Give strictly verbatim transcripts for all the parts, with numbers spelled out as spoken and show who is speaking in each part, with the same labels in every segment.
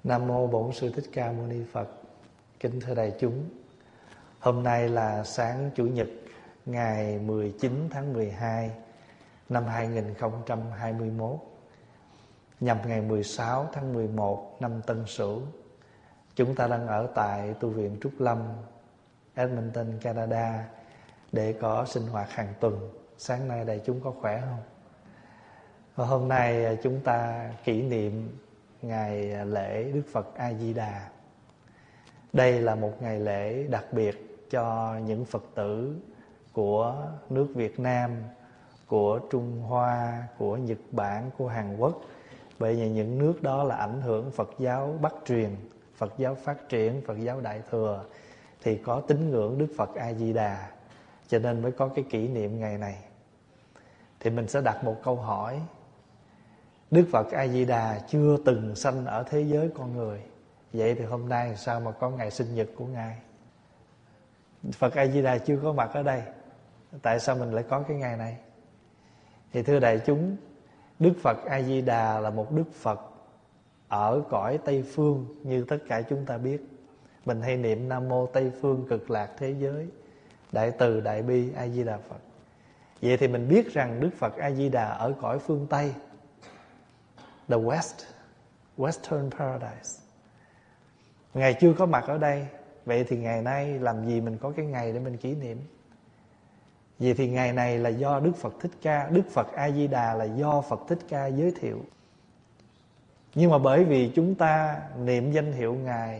Speaker 1: Nam mô Bổn Sư Thích Ca Mâu Ni Phật. Kính thưa đại chúng, hôm nay là sáng Chủ nhật ngày mười chín tháng mười hai năm hai nghìn không trăm hai mươi mốt, nhằm ngày mười sáu tháng mười một năm Tân Sửu. Chúng ta đang ở tại tu viện Trúc Lâm, Edmonton, Canada để có sinh hoạt hàng tuần. Sáng nay đại chúng có khỏe không? Và hôm nay chúng ta kỷ niệm ngày lễ Đức Phật A Di Đà. Đây là một ngày lễ đặc biệt cho những Phật tử của nước Việt Nam, của Trung Hoa, của Nhật Bản, của Hàn Quốc. Bởi vì những nước đó là ảnh hưởng Phật giáo Bắc truyền, Phật giáo phát triển, Phật giáo Đại thừa, thì có tín ngưỡng Đức Phật A Di Đà, cho nên mới có cái kỷ niệm ngày này. Thì mình sẽ đặt một câu hỏi: Đức Phật A Di Đà chưa từng sanh ở thế giới con người, vậy thì hôm nay sao mà có ngày sinh nhật của Ngài? Phật A Di Đà chưa có mặt ở đây, tại sao mình lại có cái ngày này? Thì thưa đại chúng, Đức Phật A Di Đà là một Đức Phật ở cõi Tây Phương, như tất cả chúng ta biết. Mình hay niệm Nam Mô Tây Phương Cực Lạc Thế Giới, Đại Từ Đại Bi A Di Đà Phật. Vậy thì mình biết rằng Đức Phật A Di Đà ở cõi phương Tây, The West, Western Paradise. Ngài chưa có mặt ở đây. Vậy thì ngày nay làm gì mình có cái ngày để mình kỷ niệm? Vậy thì ngày này là do Đức Phật Thích Ca, Đức Phật A Di Đà là do Phật Thích Ca giới thiệu. Nhưng mà bởi vì chúng ta niệm danh hiệu Ngài,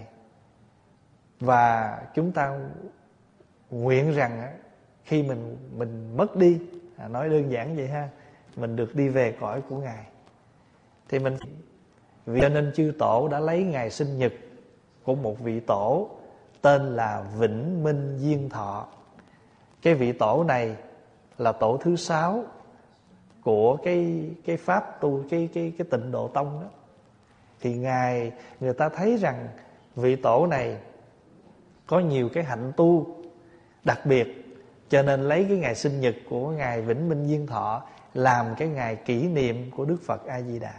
Speaker 1: và chúng ta nguyện rằng khi mình mình mất đi, à, nói đơn giản vậy ha, mình được đi về cõi của Ngài, thì mình vì cho nên chư tổ đã lấy ngày sinh nhật của một vị tổ tên là Vĩnh Minh Diên Thọ. Cái vị tổ này là tổ thứ sáu của cái cái pháp tu cái cái cái Tịnh Độ Tông đó. Thì ngài người ta thấy rằng vị tổ này có nhiều cái hạnh tu đặc biệt, cho nên lấy cái ngày sinh nhật của ngài Vĩnh Minh Diên Thọ làm cái ngày kỷ niệm của Đức Phật A Di Đà.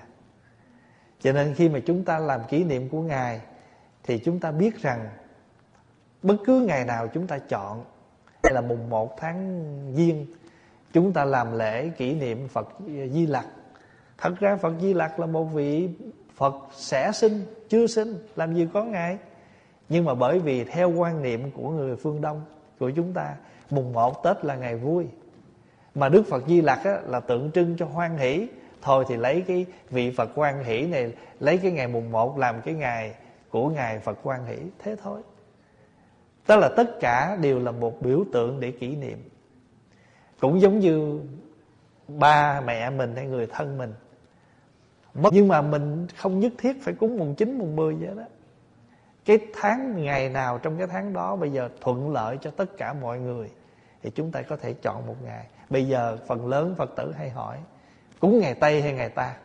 Speaker 1: Cho nên khi mà chúng ta làm kỷ niệm của ngài thì chúng ta biết rằng bất cứ ngày nào chúng ta chọn, hay là mùng một tháng Giêng, chúng ta làm lễ kỷ niệm Phật Di Lặc. Thật ra Phật Di Lặc là một vị Phật sẽ sinh, chưa sinh, làm gì có ngài. Nhưng mà bởi vì theo quan niệm của người phương Đông, của chúng ta, mùng một Tết là ngày vui, mà Đức Phật Di Lặc á, là tượng trưng cho hoan hỷ. Thôi thì lấy cái vị Phật hoan hỷ này, lấy cái ngày mùng một làm cái ngày của ngài Phật hoan hỷ, thế thôi. Tức là tất cả đều là một biểu tượng để kỷ niệm. Cũng giống như ba mẹ mình hay người thân mình mất, nhưng mà mình không nhất thiết phải cúng mùng chín, mùng mười vậy đó. Cái tháng ngày nào trong cái tháng đó bây giờ thuận lợi cho tất cả mọi người thì chúng ta có thể chọn một ngày. Bây giờ phần lớn Phật tử hay hỏi cúng ngày Tây hay ngày Ta.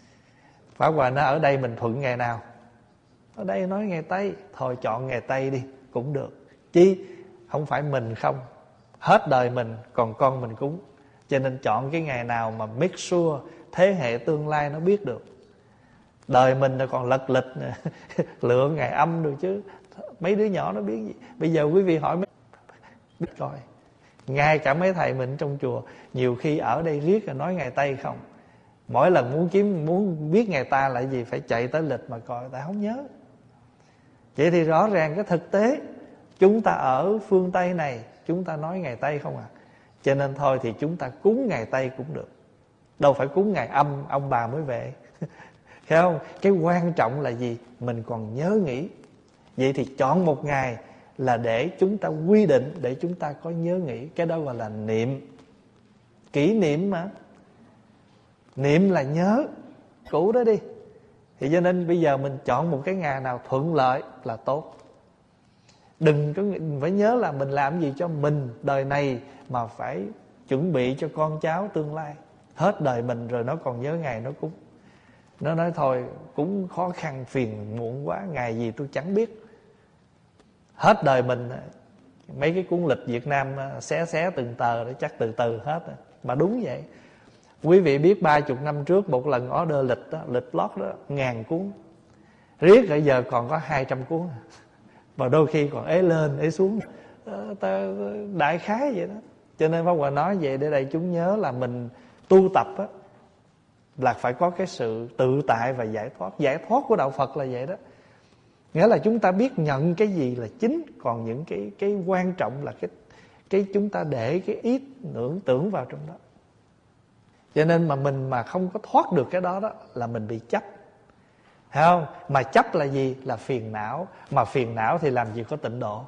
Speaker 1: Pháp Hòa nó ở đây mình thuận ngày nào? Ở đây nói ngày Tây, thôi chọn ngày Tây đi cũng được. Chứ không phải mình không, hết đời mình còn con mình cúng. Cho nên chọn cái ngày nào mà make sure thế hệ tương lai nó biết được. Đời mình là còn lật lịch lựa ngày âm được chứ. Mấy đứa nhỏ nó biết gì. Bây giờ quý vị hỏi mấy biết coi. Ngay cả mấy thầy mình trong chùa nhiều khi ở đây riết là nói ngày Tây không. Mỗi lần muốn kiếm muốn biết ngày Ta là gì phải chạy tới lịch mà coi, ta không nhớ. Vậy thì rõ ràng cái thực tế chúng ta ở phương Tây này, chúng ta nói ngày Tây không à. Cho nên thôi thì chúng ta cúng ngày Tây cũng được, đâu phải cúng ngày âm ông bà mới về. Thấy không? Cái quan trọng là gì? Mình còn nhớ nghĩ. Vậy thì chọn một ngày là để chúng ta quy định, để chúng ta có nhớ nghĩ. Cái đó gọi là niệm. Kỷ niệm mà. Niệm là nhớ. Cũ đó đi. Thì cho nên bây giờ mình chọn một cái ngày nào thuận lợi là tốt. Đừng có phải nhớ là mình làm gì cho mình đời này, mà phải chuẩn bị cho con cháu tương lai. Hết đời mình rồi nó còn nhớ ngày nó cúng. Nó nói thôi cúng khó khăn phiền muộn quá, ngày gì tôi chẳng biết. Hết đời mình, mấy cái cuốn lịch Việt Nam xé xé từng tờ để chắc từ từ hết. Mà đúng vậy. Quý vị biết ba chục năm trước một lần order lịch đó, lịch lót đó, ngàn cuốn. Riết bây giờ còn có hai trăm cuốn, và đôi khi còn ế lên ế xuống, ta đại khái vậy đó. Cho nên Pháp Hòa nói vậy để đại chúng nhớ là mình tu tập á, là phải có cái sự tự tại và giải thoát. Giải thoát của đạo Phật là vậy đó. Nghĩa là chúng ta biết nhận cái gì là chính, còn những cái cái quan trọng là cái cái chúng ta để cái ý tưởng tưởng vào trong đó. Cho nên mà mình mà không có thoát được cái đó đó là mình bị chấp. Thấy không? Mà chấp là gì? Là phiền não. Mà phiền não thì làm gì có tịnh độ.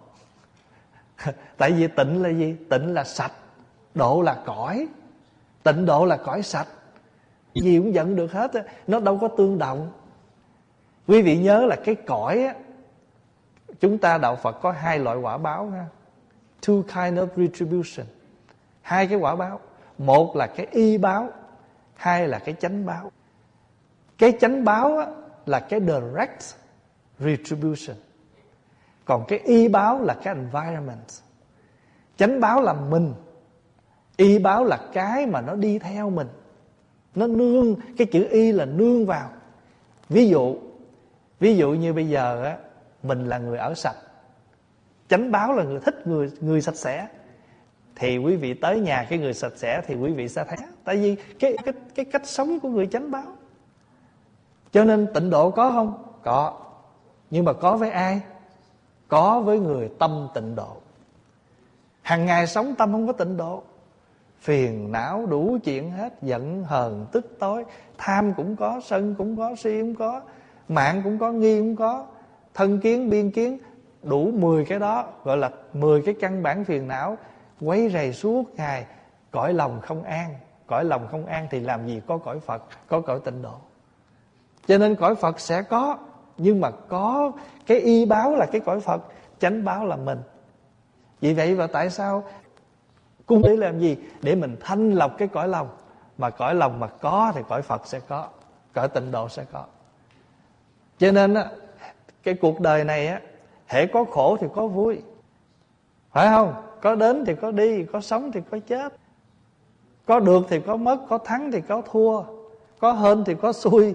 Speaker 1: Tại vì tịnh là gì? Tịnh là sạch, độ là cõi. Tịnh độ là cõi sạch, gì cũng dẫn được hết. Nó đâu có tương đồng. Quý vị nhớ là cái cõi á, chúng ta đạo Phật có hai loại quả báo ha. Two kind of retribution. Hai cái quả báo. Một là cái y báo, hai là cái chánh báo. Cái chánh báo á, là cái direct retribution. Còn cái y báo là cái environment. Chánh báo là mình, y báo là cái mà nó đi theo mình, nó nương. Cái chữ y là nương vào. Ví dụ Ví dụ như bây giờ á, mình là người ở sạch, chánh báo là người thích người người sạch sẽ, thì quý vị tới nhà cái người sạch sẽ thì quý vị sẽ thấy. Tại vì cái cái cái cách sống của người chánh báo. Cho nên tịnh độ có không? Có. Nhưng mà có với ai? Có với người tâm tịnh độ. Hằng ngày sống tâm không có tịnh độ, phiền não đủ chuyện hết, giận hờn tức tối, tham cũng có, sân cũng có, si cũng có, mạng cũng có, nghi cũng có, thân kiến, biên kiến, đủ mười cái đó, gọi là mười cái căn bản phiền não quấy rầy suốt ngày. Cõi lòng không an. Cõi lòng không an thì làm gì có cõi Phật, có cõi tịnh độ. Cho nên cõi Phật sẽ có, nhưng mà có cái y báo là cái cõi Phật, chánh báo là mình. Vì vậy và tại sao cung để làm gì? Để mình thanh lọc cái cõi lòng. Mà cõi lòng mà có thì cõi Phật sẽ có, cõi tịnh độ sẽ có. Cho nên á, cái cuộc đời này á, hễ có khổ thì có vui, phải không? Có đến thì có đi, có sống thì có chết, có được thì có mất, có thắng thì có thua, có hên thì có xui.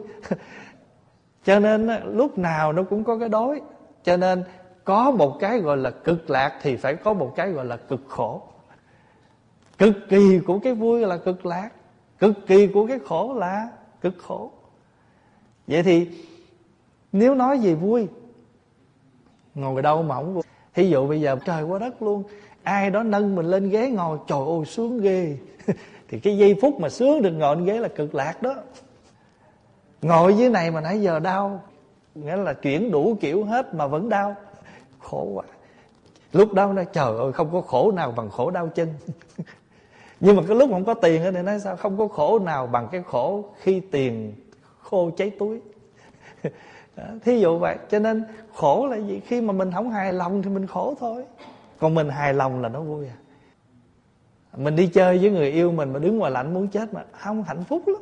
Speaker 1: Cho nên á, lúc nào nó cũng có cái đối. Cho nên có một cái gọi là cực lạc thì phải có một cái gọi là cực khổ. Cực kỳ của cái vui là cực lạc, cực kỳ của cái khổ là cực khổ. Vậy thì nếu nói về vui, ngồi đâu mà không vui. Thí dụ bây giờ trời quá đất luôn, ai đó nâng mình lên ghế ngồi, trời ơi sướng ghê. Thì cái giây phút mà sướng được ngồi lên ghế là cực lạc đó. Ngồi dưới này mà nãy giờ đau, nghĩa là chuyển đủ kiểu hết mà vẫn đau, khổ quá. Lúc đó nói trời ơi không có khổ nào bằng khổ đau chân. Nhưng mà cái lúc không có tiền thì nói sao? Không có khổ nào bằng cái khổ khi tiền khô cháy túi. Đó, thí dụ vậy. Cho nên khổ là gì? Khi mà mình không hài lòng thì mình khổ thôi. Còn mình hài lòng là nó vui à. Mình đi chơi với người yêu mình mà đứng ngoài lạnh muốn chết mà không, hạnh phúc lắm.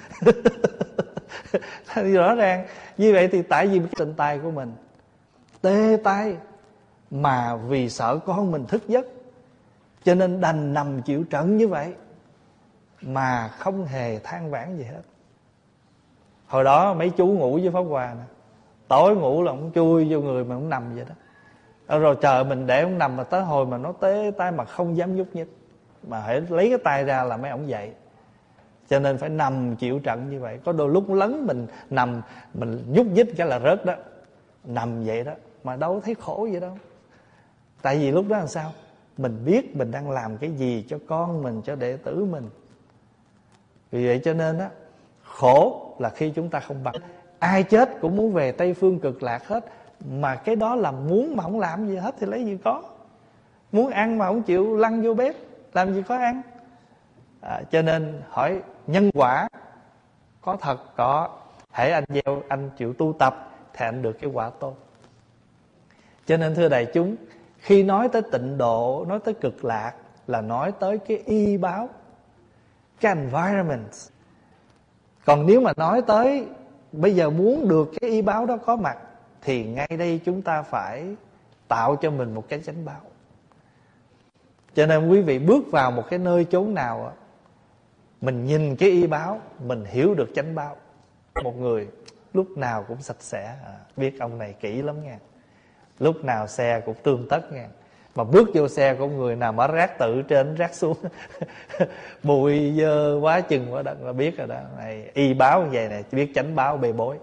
Speaker 1: Thì rõ ràng như vậy thì tại vì cái tình tài của mình tê tay, mà vì sợ con mình thức giấc cho nên đành nằm chịu trận như vậy, mà không hề than vãn gì hết. Hồi đó mấy chú ngủ với Pháp Hòa nè, tối ngủ là ông chui vô người mà ông nằm vậy đó. Rồi chờ mình để ông nằm, mà tới hồi mà nó tế tay mà không dám nhúc nhích, mà hãy lấy cái tay ra là mấy ông dậy. Cho nên phải nằm chịu trận như vậy. Có đôi lúc lấn mình nằm, mình nhúc nhích cái là rớt đó. Nằm vậy đó, mà đâu thấy khổ vậy đâu. Tại vì lúc đó làm sao? Mình biết mình đang làm cái gì cho con mình, cho đệ tử mình. Vì vậy cho nên á, khổ là khi chúng ta không bằng. Ai chết cũng muốn về Tây Phương Cực Lạc hết. Mà cái đó là muốn mà không làm gì hết thì lấy gì có. Muốn ăn mà không chịu lăn vô bếp, làm gì có ăn. À, cho nên hỏi nhân quả có thật, có. Hãy anh gieo, anh chịu tu tập thì anh được cái quả tốt. Cho nên thưa đại chúng, khi nói tới tịnh độ, nói tới cực lạc là nói tới cái y báo, cái environment. Còn nếu mà nói tới bây giờ muốn được cái y báo đó có mặt, thì ngay đây chúng ta phải tạo cho mình một cái chánh báo. Cho nên quý vị bước vào một cái nơi chốn nào, mình nhìn cái y báo, mình hiểu được chánh báo. Một người lúc nào cũng sạch sẽ. À, biết ông này kỹ lắm nha. Lúc nào xe cũng tươm tất nha. Mà bước vô xe của người nào mở rác tự trên rác xuống bụi dơ quá chừng quá đất là biết rồi đó. Này y báo như vậy này, biết tránh báo bê bối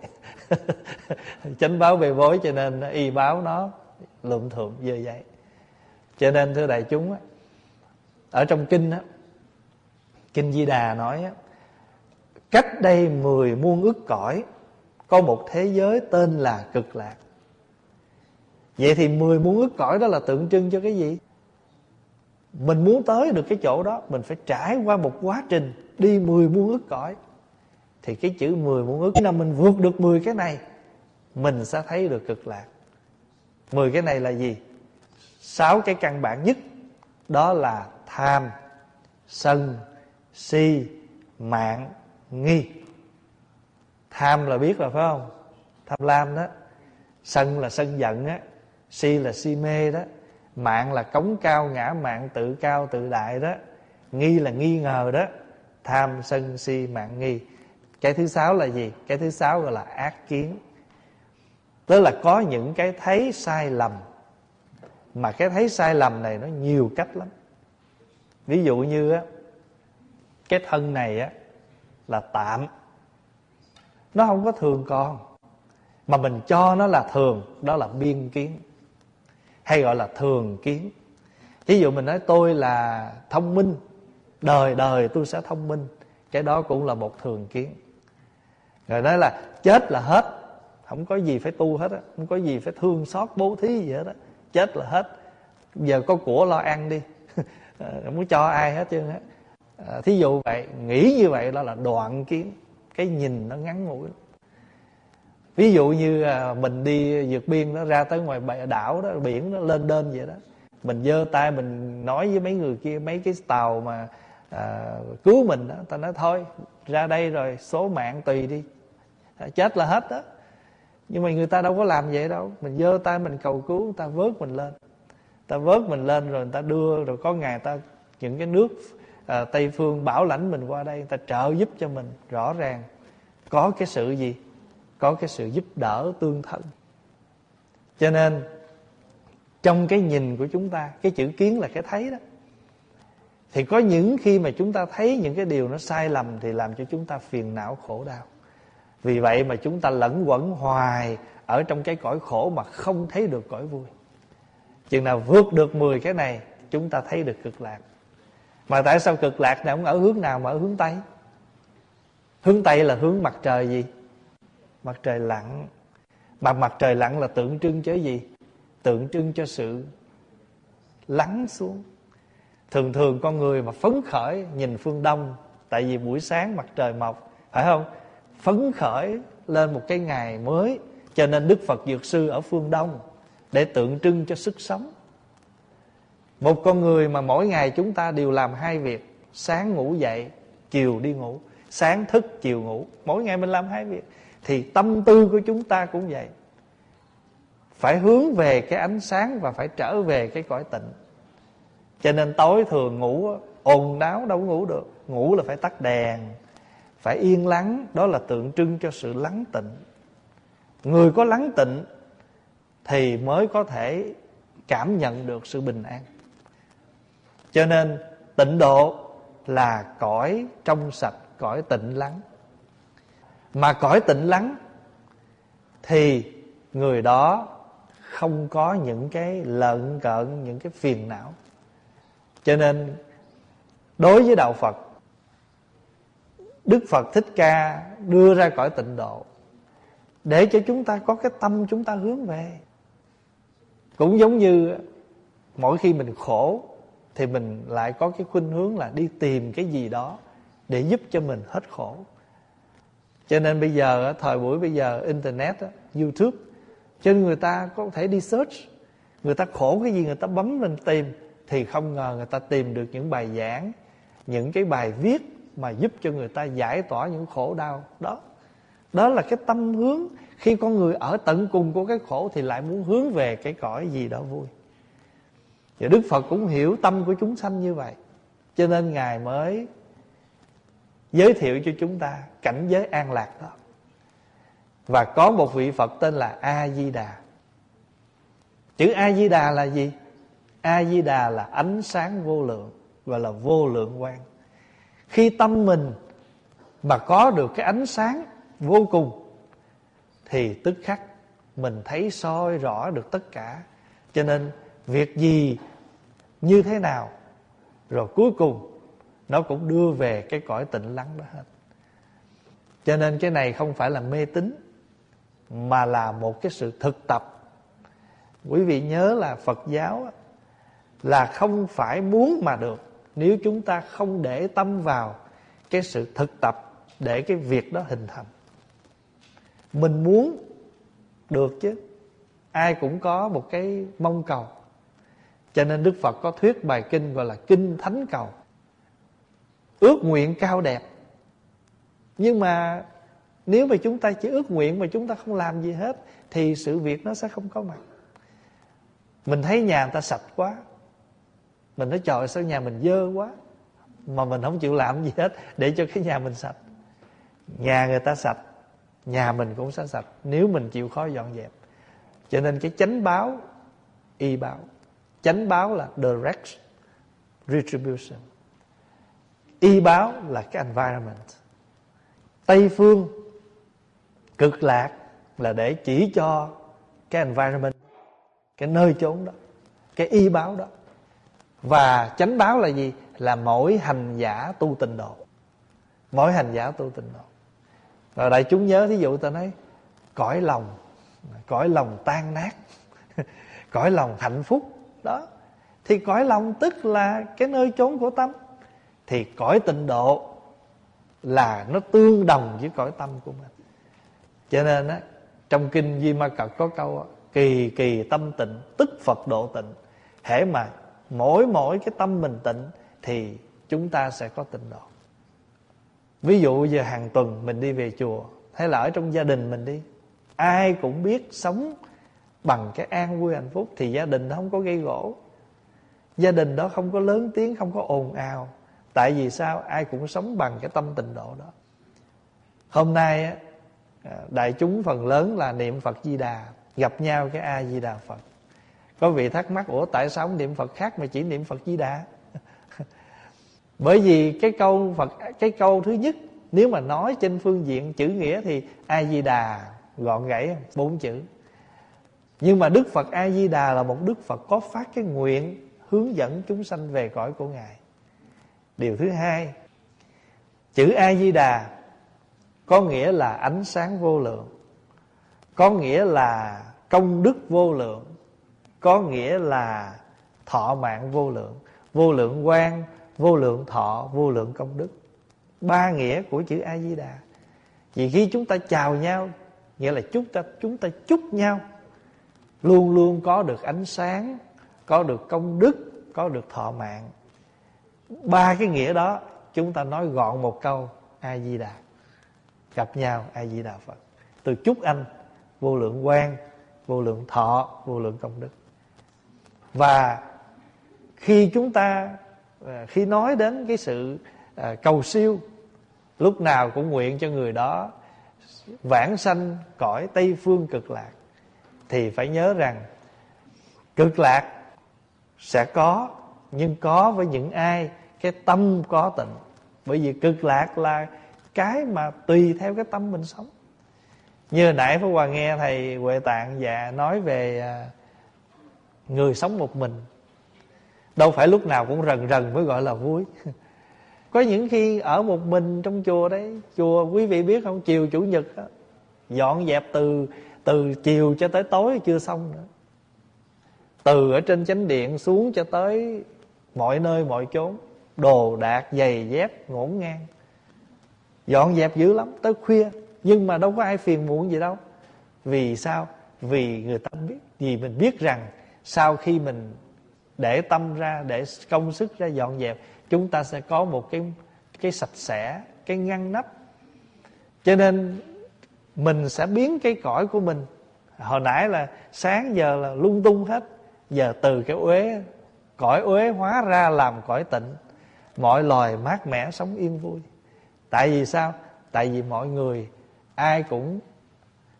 Speaker 1: tránh báo bê bối, cho nên y báo nó lượm thượm dơ giấy. Cho nên thưa đại chúng á, ở trong kinh á, Kinh Di Đà nói á, cách đây mười muôn ức cõi có một thế giới tên là Cực Lạc. Vậy thì mười muôn ức cõi đó là tượng trưng cho cái gì? Mình muốn tới được cái chỗ đó, mình phải trải qua một quá trình đi mười muôn ức cõi. Thì cái chữ mười muôn ức, khi nào mình vượt được mười cái này, mình sẽ thấy được Cực Lạc. Mười cái này là gì? Sáu cái căn bản nhất, đó là tham, sân, si, mạn, nghi. Tham là biết rồi phải không? Tham lam đó. Sân là sân giận á. Si là si mê đó. Mạn là cống cao ngã mạn, tự cao tự đại đó. Nghi là nghi ngờ đó. Tham, sân, si, mạn, nghi. Cái thứ sáu là gì? Cái thứ sáu gọi là ác kiến. Tức là có những cái thấy sai lầm. Mà cái thấy sai lầm này nó nhiều cách lắm. Ví dụ như á, cái thân này á là tạm, nó không có thường còn, mà mình cho nó là thường, đó là biên kiến, hay gọi là thường kiến. Ví dụ mình nói tôi là thông minh, đời đời tôi sẽ thông minh, cái đó cũng là một thường kiến. Rồi nói là chết là hết, không có gì phải tu hết á, không có gì phải thương xót bố thí gì hết á, chết là hết, giờ có của lo ăn đi không có cho ai hết trơn á. À, thí dụ vậy, nghĩ như vậy đó là đoạn kiến, cái nhìn nó ngắn ngủi. Ví dụ như à, mình đi vượt biên đó, ra tới ngoài đảo đó, biển nó lên đên vậy đó, mình giơ tay mình nói với mấy người kia, mấy cái tàu mà à, cứu mình đó, ta nói thôi ra đây rồi số mạng tùy đi, à, chết là hết đó. Nhưng mà người ta đâu có làm vậy đâu. Mình giơ tay mình cầu cứu, người ta vớt mình lên, ta vớt mình lên rồi người ta đưa, rồi có ngày ta những cái nước à, Tây phương bảo lãnh mình qua đây, người ta trợ giúp cho mình. Rõ ràng có cái sự gì? Có cái sự giúp đỡ tương thân. Cho nên trong cái nhìn của chúng ta, cái chữ kiến là cái thấy đó, thì có những khi mà chúng ta thấy những cái điều nó sai lầm thì làm cho chúng ta phiền não khổ đau. Vì vậy mà chúng ta lẫn quẩn hoài ở trong cái cõi khổ mà không thấy được cõi vui. Chừng nào vượt được mười cái này, chúng ta thấy được Cực Lạc. Mà tại sao Cực Lạc này không ở hướng nào mà ở hướng Tây? Hướng Tây là hướng mặt trời gì? Mặt trời lặn. Mà mặt trời lặn là tượng trưng cho gì? Tượng trưng cho sự lắng xuống. Thường thường con người mà phấn khởi nhìn phương Đông, tại vì buổi sáng mặt trời mọc, phải không? Phấn khởi lên một cái ngày mới, cho nên Đức Phật Dược Sư ở phương Đông để tượng trưng cho sức sống. Một con người mà mỗi ngày chúng ta đều làm hai việc, sáng ngủ dậy, chiều đi ngủ, sáng thức, chiều ngủ, mỗi ngày mình làm hai việc, thì tâm tư của chúng ta cũng vậy, phải hướng về cái ánh sáng và phải trở về cái cõi tịnh. Cho nên tối thường ngủ ồn náo đâu ngủ được, ngủ là phải tắt đèn, phải yên lắng, đó là tượng trưng cho sự lắng tịnh. Người có lắng tịnh thì mới có thể cảm nhận được sự bình an. Cho nên tịnh độ là cõi trong sạch, cõi tịnh lắng. Mà cõi tịnh lắng thì người đó không có những cái lợn cợn, những cái phiền não. Cho nên đối với đạo Phật, Đức Phật Thích Ca đưa ra cõi tịnh độ để cho chúng ta có cái tâm chúng ta hướng về. Cũng giống như mỗi khi mình khổ thì mình lại có cái khuynh hướng là đi tìm cái gì đó để giúp cho mình hết khổ. Cho nên bây giờ, thời buổi bây giờ, Internet, YouTube, cho nên người ta có thể đi search. Người ta khổ cái gì người ta bấm lên tìm, thì không ngờ người ta tìm được những bài giảng, những cái bài viết mà giúp cho người ta giải tỏa những khổ đau đó. Đó là cái tâm hướng. Khi con người ở tận cùng của cái khổ thì lại muốn hướng về cái cõi gì đó vui. Và Đức Phật cũng hiểu tâm của chúng sanh như vậy, cho nên Ngài mới giới thiệu cho chúng ta cảnh giới an lạc đó. Và có một vị Phật tên là A-di-đà. Chữ A-di-đà là gì? A-di-đà là ánh sáng vô lượng, gọi là vô lượng quang. Khi tâm mình mà có được cái ánh sáng vô cùng thì tức khắc mình thấy soi rõ được tất cả. Cho nên việc gì như thế nào rồi cuối cùng nó cũng đưa về cái cõi tịnh lắng đó hết. Cho nên cái này không phải là mê tín, mà là một cái sự thực tập. Quý vị nhớ là Phật giáo là không phải muốn mà được, nếu chúng ta không để tâm vào cái sự thực tập để cái việc đó hình thành. Mình muốn được chứ, ai cũng có một cái mong cầu. Cho nên Đức Phật có thuyết bài kinh gọi là Kinh Thánh Cầu. Ước nguyện cao đẹp. Nhưng mà nếu mà chúng ta chỉ ước nguyện mà chúng ta không làm gì hết thì sự việc nó sẽ không có mặt. Mình thấy nhà người ta sạch quá, mình nói trời sao nhà mình dơ quá, mà mình không chịu làm gì hết để cho cái nhà mình sạch. Nhà người ta sạch, nhà mình cũng sẽ sạch nếu mình chịu khó dọn dẹp. Cho nên cái chánh báo, y báo. Chánh báo là direct retribution, y báo là cái environment. Tây phương cực lạc là để chỉ cho cái environment, cái nơi chốn đó, cái y báo đó. Và chánh báo là gì? Là mỗi hành giả tu tịnh độ. Mỗi hành giả tu tịnh độ. Rồi đại chúng nhớ, thí dụ ta nói cõi lòng, cõi lòng tan nát, cõi lòng hạnh phúc đó. Thì cõi lòng tức là cái nơi chốn của tâm. Thì cõi tịnh độ là nó tương đồng với cõi tâm của mình. Cho nên á, trong kinh Di Ma Cật có câu kỳ kỳ tâm tịnh tức Phật độ tịnh. Hễ mà mỗi mỗi cái tâm mình tịnh thì chúng ta sẽ có tịnh độ. Ví dụ giờ hàng tuần mình đi về chùa, hay là ở trong gia đình mình đi, ai cũng biết sống bằng cái an vui hạnh phúc thì gia đình đó không có gây gỗ, gia đình đó không có lớn tiếng, không có ồn ào. Tại vì sao? Ai cũng sống bằng cái tâm tịnh độ đó. Hôm nay á, đại chúng phần lớn là niệm Phật Di Đà, gặp nhau cái A Di Đà Phật. Có vị thắc mắc, ủa tại sao không niệm Phật khác mà chỉ niệm Phật Di Đà? Bởi vì cái câu Phật, cái câu thứ nhất, nếu mà nói trên phương diện chữ nghĩa thì A Di Đà gọn gãy bốn chữ. Nhưng mà Đức Phật A Di Đà là một Đức Phật có phát cái nguyện hướng dẫn chúng sanh về cõi của Ngài. Điều thứ hai, chữ A Di Đà có nghĩa là ánh sáng vô lượng, có nghĩa là công đức vô lượng, có nghĩa là thọ mạng vô lượng. Vô lượng quang, vô lượng thọ, vô lượng công đức. Ba nghĩa của chữ A Di Đà. Vì khi chúng ta chào nhau, nghĩa là chúng ta chúng ta chúc nhau luôn luôn có được ánh sáng, có được công đức, có được thọ mạng. Ba cái nghĩa đó chúng ta nói gọn một câu A Di Đà. Gặp nhau A Di Đà Phật. Tôi chúc anh vô lượng quang, vô lượng thọ, vô lượng công đức. Và khi chúng ta khi nói đến cái sự cầu siêu, lúc nào cũng nguyện cho người đó vãng sanh cõi Tây phương cực lạc, thì phải nhớ rằng cực lạc sẽ có, nhưng có với những ai cái tâm có tịnh. Bởi vì cực lạc là cái mà tùy theo cái tâm mình sống. Như hồi nãy Pháp Hòa nghe thầy Huệ Tạng dạ nói về người sống một mình, đâu phải lúc nào cũng rần rần mới gọi là vui. Có những khi ở một mình trong chùa đấy, chùa quý vị biết không, chiều chủ nhật đó, dọn dẹp từ từ chiều cho tới tối chưa xong nữa. Từ ở trên chánh điện xuống cho tới mọi nơi mọi chốn, đồ đạc giày dép ngổn ngang, dọn dẹp dữ lắm tới khuya. Nhưng mà đâu có ai phiền muộn gì đâu. Vì sao? Vì người ta biết, vì mình biết rằng sau khi mình để tâm ra, để công sức ra dọn dẹp, chúng ta sẽ có một cái cái sạch sẽ, cái ngăn nắp. Cho nên mình sẽ biến cái cõi của mình, hồi nãy là sáng giờ là lung tung hết, giờ từ cái uế, cõi uế hóa ra làm cõi tịnh, mọi loài mát mẻ sống yên vui. Tại vì sao? Tại vì mọi người ai cũng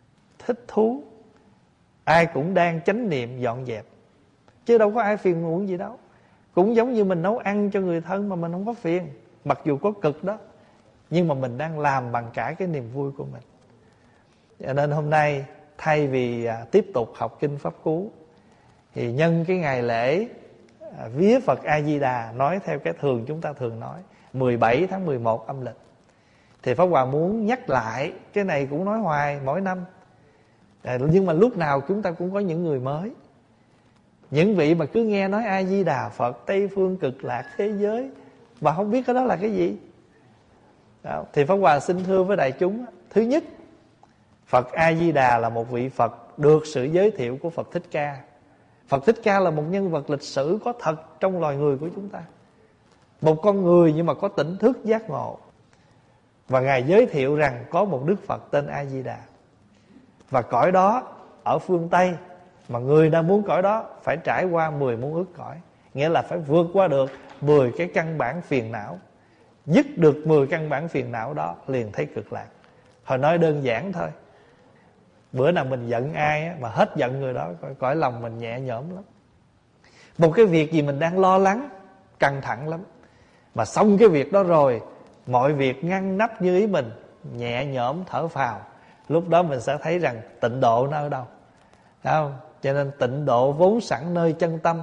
Speaker 1: thích thú, ai cũng đang chánh niệm dọn dẹp, chứ đâu có ai phiền muộn gì đâu. Cũng giống như mình nấu ăn cho người thân mà mình không có phiền, mặc dù có cực đó, nhưng mà mình đang làm bằng cả cái niềm vui của mình. Cho nên hôm nay thay vì à, tiếp tục học kinh Pháp Cú, thì nhân cái ngày lễ à, vía Phật A Di Đà, nói theo cái thường chúng ta thường nói mười bảy tháng mười một âm lịch, thì Pháp Hòa muốn nhắc lại cái này, cũng nói hoài mỗi năm à, nhưng mà lúc nào chúng ta cũng có những người mới, những vị mà cứ nghe nói A Di Đà Phật, Tây phương cực lạc thế giới mà không biết cái đó là cái gì đó. Thì Pháp Hòa xin thưa với đại chúng, thứ nhất, Phật A Di Đà là một vị Phật được sự giới thiệu của Phật Thích Ca. Phật Thích Ca là một nhân vật lịch sử có thật trong loài người của chúng ta, một con người nhưng mà có tỉnh thức giác ngộ. Và Ngài giới thiệu rằng có một Đức Phật tên A Di Đà, và cõi đó ở phương Tây, mà người đang muốn cõi đó phải trải qua mười muôn ức cõi, nghĩa là phải vượt qua được mười cái căn bản phiền não. Dứt được mười căn bản phiền não đó liền thấy cực lạc. Hồi nói đơn giản thôi, bữa nào mình giận ai á, mà hết giận người đó, cõi lòng mình nhẹ nhõm lắm. Một cái việc gì mình đang lo lắng, căng thẳng lắm, mà xong cái việc đó rồi, mọi việc ngăn nắp như ý mình, nhẹ nhõm thở phào. Lúc đó mình sẽ thấy rằng tịnh độ nó ở đâu, thấy không? Cho nên tịnh độ vốn sẵn nơi chân tâm,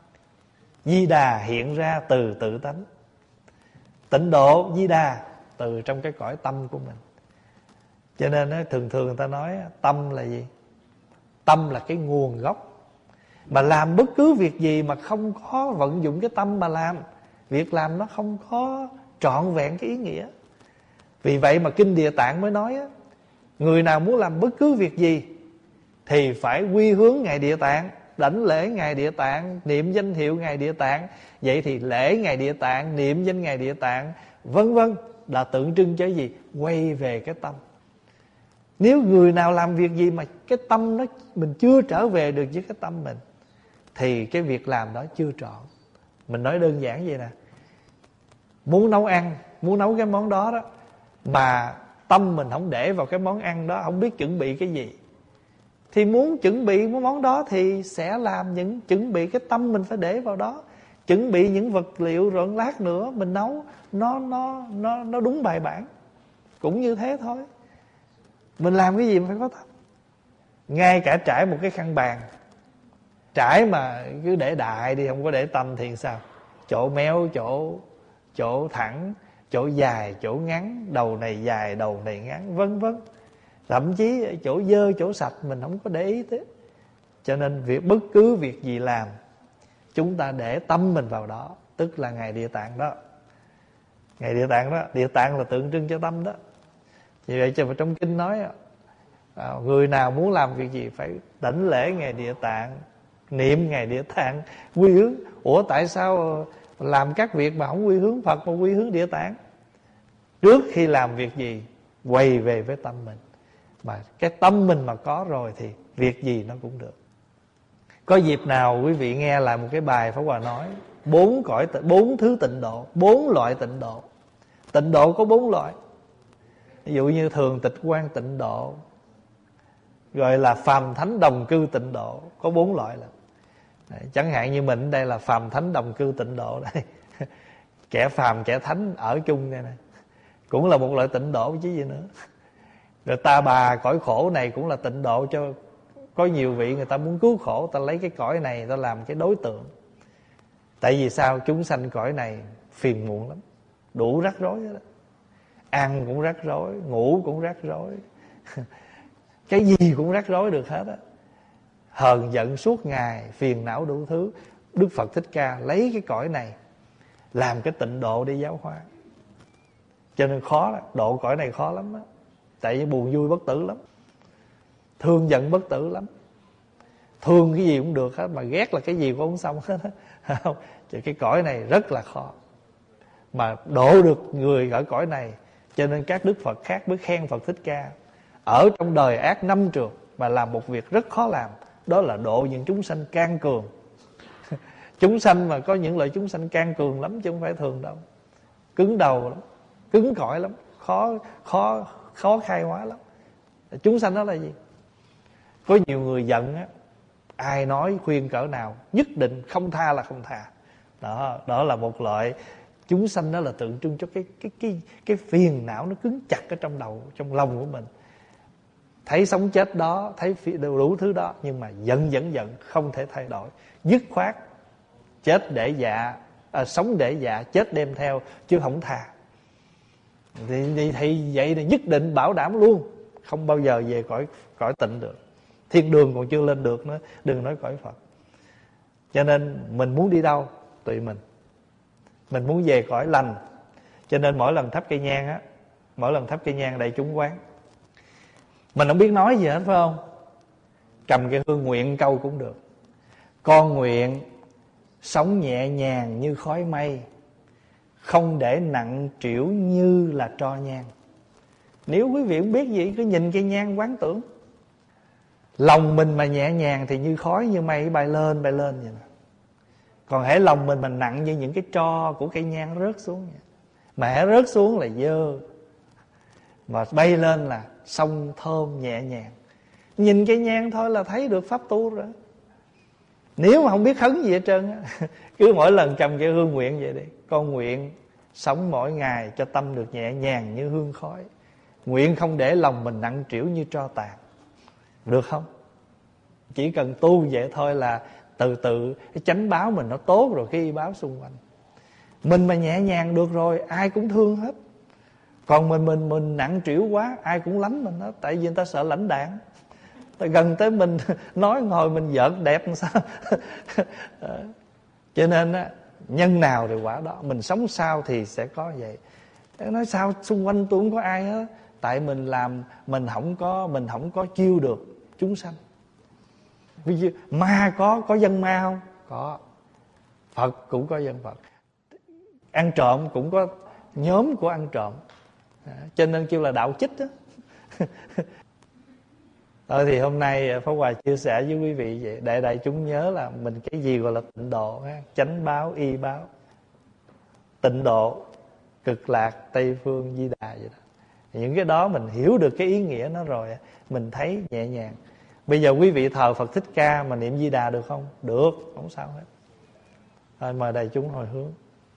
Speaker 1: Di Đà hiện ra từ tự tánh. Tịnh độ Di Đà từ trong cái cõi tâm của mình. Cho nên thường thường người ta nói tâm là gì? Tâm là cái nguồn gốc. Mà làm bất cứ việc gì mà không có vận dụng cái tâm mà làm, việc làm nó không có trọn vẹn cái ý nghĩa. Vì vậy mà Kinh Địa Tạng mới nói á, người nào muốn làm bất cứ việc gì thì phải quy hướng Ngài Địa Tạng, đảnh lễ Ngài Địa Tạng, niệm danh hiệu Ngài Địa Tạng. Vậy thì lễ Ngài Địa Tạng, niệm danh Ngài Địa Tạng, vân vân là tượng trưng cho gì? Quay về cái tâm. Nếu người nào làm việc gì mà cái tâm nó mình chưa trở về được với cái tâm mình, thì cái việc làm đó chưa trọn. Mình nói đơn giản vậy nè, muốn nấu ăn, muốn nấu cái món đó đó, mà tâm mình không để vào cái món ăn đó, không biết chuẩn bị cái gì, thì muốn chuẩn bị cái món đó thì sẽ làm những chuẩn bị, cái tâm mình phải để vào đó, chuẩn bị những vật liệu rồi lát nữa mình nấu nó nó nó nó đúng bài bản. Cũng như thế thôi, mình làm cái gì mà phải có tâm. Ngay cả trải một cái khăn bàn, trải mà cứ để đại đi, không có để tâm thì sao? Chỗ méo, chỗ chỗ thẳng, chỗ dài, chỗ ngắn, đầu này dài, đầu này ngắn, vân vân. Thậm chí chỗ dơ, chỗ sạch mình không có để ý tới. Cho nên việc bất cứ việc gì làm, chúng ta để tâm mình vào đó, tức là Ngài Địa Tạng đó. Ngài Địa Tạng đó, Địa Tạng là tượng trưng cho tâm đó. Vì vậy cho trong kinh nói, người nào muốn làm việc gì phải đảnh lễ Ngài Địa Tạng, niệm Ngài Địa Tạng, quy hướng. Ủa tại sao làm các việc mà không quy hướng Phật mà quy hướng Địa Tạng? Trước khi làm việc gì, quay về với tâm mình. Mà cái tâm mình mà có rồi thì việc gì nó cũng được. Có dịp nào quý vị nghe lại một cái bài Pháp Hòa nói bốn cõi, bốn thứ tịnh độ, bốn loại tịnh độ. Tịnh độ có bốn loại. Ví dụ như thường tịch quan tịnh độ, gọi là phàm thánh đồng cư tịnh độ, có bốn loại là. Đấy, chẳng hạn như mình đây là phàm thánh đồng cư tịnh độ đây. Kẻ phàm kẻ thánh ở chung đây này, cũng là một loại tịnh độ chứ gì nữa. Rồi ta bà cõi khổ này cũng là tịnh độ, cho có nhiều vị người ta muốn cứu khổ, ta lấy cái cõi này ta làm cái đối tượng. Tại vì sao? Chúng sanh cõi này phiền muộn lắm, đủ rắc rối hết đó. Ăn cũng rắc rối, ngủ cũng rắc rối, cái gì cũng rắc rối được hết á. Hờn giận suốt ngày, phiền não đủ thứ. Đức Phật Thích Ca lấy cái cõi này làm cái tịnh độ để giáo hóa. Cho nên khó đó, độ cõi này khó lắm á. Tại vì buồn vui bất tử lắm, thương giận bất tử lắm. Thương cái gì cũng được hết, mà ghét là cái gì cũng không xong hết á. Chứ cái cõi này rất là khó. Mà độ được người ở cõi này, cho nên các Đức Phật khác mới khen Phật Thích Ca ở trong đời ác năm trượt mà làm một việc rất khó làm, đó là độ những chúng sanh can cường. Chúng sanh mà có những loại chúng sanh can cường lắm, chứ không phải thường đâu. Cứng đầu lắm, cứng cỏi lắm, khó khó khó khai hóa lắm. Chúng sanh đó là gì? Có nhiều người giận á, ai nói khuyên cỡ nào nhất định không tha là không tha. Đó, đó là một loại chúng sanh, đó là tượng trưng cho cái cái cái cái phiền não nó cứng chặt ở trong đầu, trong lòng của mình. Thấy sống chết đó, thấy đủ thứ đó, nhưng mà giận vẫn giận, không thể thay đổi. Dứt khoát chết để dạ, à, sống để dạ, chết đem theo, chứ không tha. Thì, thì, thì vậy thì nhất định bảo đảm luôn, không bao giờ về cõi cõi tịnh được. Thiên đường còn chưa lên được nữa, đừng nói cõi Phật. Cho nên mình muốn đi đâu tùy mình. Mình muốn về cõi lành, cho nên mỗi lần thắp cây nhang á, mỗi lần thắp cây nhang đại chúng quán, mình không biết nói gì hết phải không? Cầm cái hương nguyện câu cũng được. Con nguyện sống nhẹ nhàng như khói mây, không để nặng trĩu như là tro nhang. Nếu quý vị không biết gì, cứ nhìn cây nhang quán tưởng. Lòng mình mà nhẹ nhàng thì như khói như mây bay lên bay lên vậy. Còn hễ lòng mình mà nặng như những cái tro của cây nhang rớt xuống vậy. Mà hễ rớt xuống là dơ, mà bay lên là sông thơm nhẹ nhàng. Nhìn cây nhang thôi là thấy được pháp tu rồi. Nếu mà không biết khấn gì hết trơn á, cứ mỗi lần cầm cái hương nguyện vậy đi. Con nguyện sống mỗi ngày cho tâm được nhẹ nhàng như hương khói, nguyện không để lòng mình nặng trĩu như tro tàn. Được không? Chỉ cần tu vậy thôi là từ từ cái chánh báo mình nó tốt rồi, cái y báo xung quanh. Mình mà nhẹ nhàng được rồi, ai cũng thương hết. Còn mình mình mình nặng trĩu quá, ai cũng lánh mình hết. Tại vì người ta sợ lãnh đạn. Ta gần tới mình nói ngồi mình giỡn đẹp làm sao. Cho nên á, nhân nào thì quả đó. Mình sống sao thì sẽ có vậy. Nói sao xung quanh tôi không có ai hết. Tại mình làm, mình không có mình không có chiêu được chúng sanh. Ví dụ ma có có dân ma không? Có. Phật cũng có dân Phật. Ăn trộm cũng có nhóm của ăn trộm. Cho nên kêu là đạo chích đó. Thôi thì hôm nay Pháp Hòa chia sẻ với quý vị vậy, để đại chúng nhớ là mình cái gì gọi là tịnh độ, chánh báo, y báo. Tịnh độ, cực lạc, Tây phương, Di Đà vậy đó. Những cái đó mình hiểu được cái ý nghĩa nó rồi, mình thấy nhẹ nhàng. Bây giờ quý vị thờ Phật Thích Ca mà niệm Di Đà được không? Được, không sao hết. Rồi mời đại chúng hồi hướng.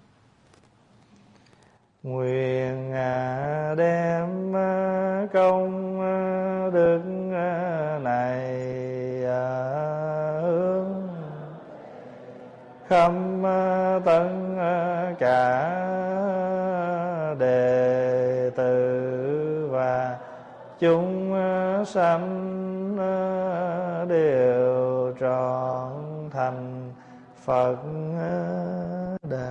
Speaker 1: Nguyện đem công đức này hướng khắp tất cả đệ tử và chúng sanh đều trọn thành Phật đạo.